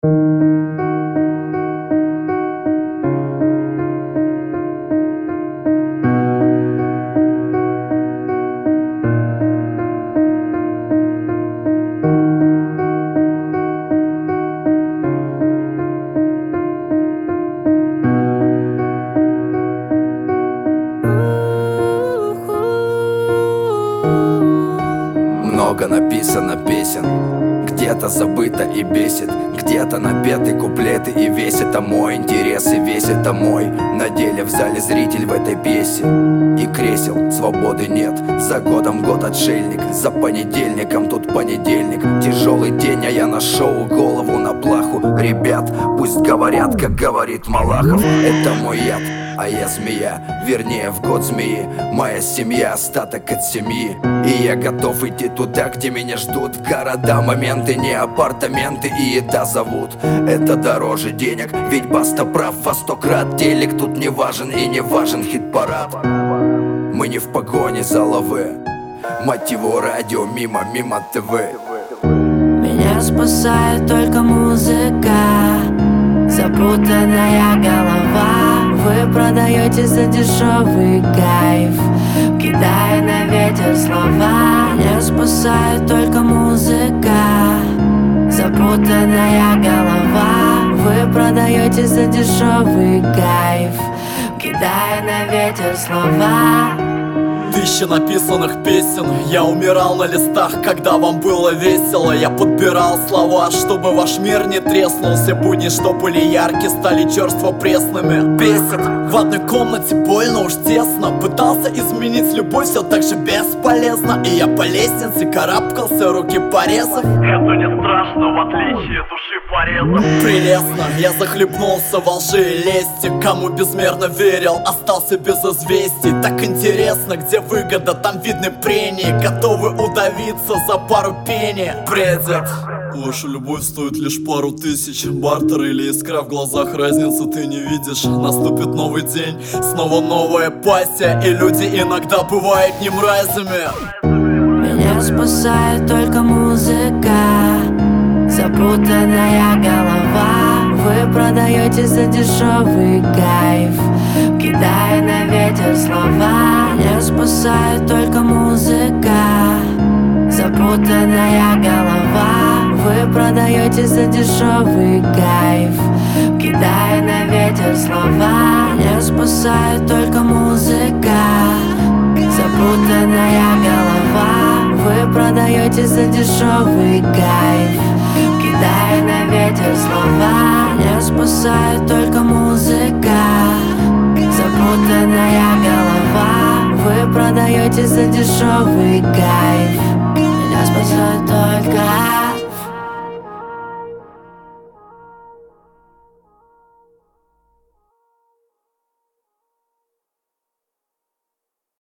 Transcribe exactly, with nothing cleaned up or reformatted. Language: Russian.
Много написано песен, где-то забыто и бесит, где-то напеты куплеты и весь это мой интерес, и весь это мой. На деле в зале зритель в этой пьесе, и кресел свободы нет. За годом год отшельник, за понедельником тут понедельник. Тяжелый день, а я на шоу, голову на плаху. Ребят, пусть говорят, как говорит Малахов. Это мой яд, а я змея, вернее в год змеи. Моя семья, остаток от семьи. И я готов идти туда, где меня ждут. Города, моменты, не апартаменты и еда зовут. Это дороже денег, ведь Баста прав во сто крат. Телек тут не важен и не важен хит-парад. Мы не в погоне за лавы, мотиву радио мимо, мимо ТВ. Меня спасает только музыка, запутанная голова. Вы продаете за дешевый кайф, кидая на ветер слова. Меня спасает только музыка, запутанная голова. Вы продаете за дешевый кайф, кидая на ветер слова. Тысячи написанных песен, я умирал на листах, когда вам было весело. Я подбирал слова, чтобы ваш мир не треснул. Все будни, что были яркие, стали черство пресными. Бесит, в одной комнате больно уж тесно. Пытался изменить любовь, все так же бесполезно. И я по лестнице карабкался, руки порезав. Это не страшно, в отличие души порезов. Прелестно, я захлебнулся во лжи и лести. Кому безмерно верил, остался без известий. Так интересно, где выгода, там видны прения. Готовы удавиться за пару пени. Бредят. Ваша любовь стоит лишь пару тысяч. Бартер или искра в глазах, разницы ты не видишь. Наступит новый день, снова новая пассия. И люди иногда бывают не мразями. Меня спасает только музыка, запутанная голова. Вы продаете за дешевый кайф, кидая на ветер слова. Меня спасает только музыка, запутанная голова. Вы продаете за дешевый кайф, кидая на ветер слова. Меня спасает только музыка, запутанная голова. Вы продаете за дешевый кайф, кидая на ветер слова. Меня спасает только музыка, запутанная голова. Вы продаете за дешевый кайф,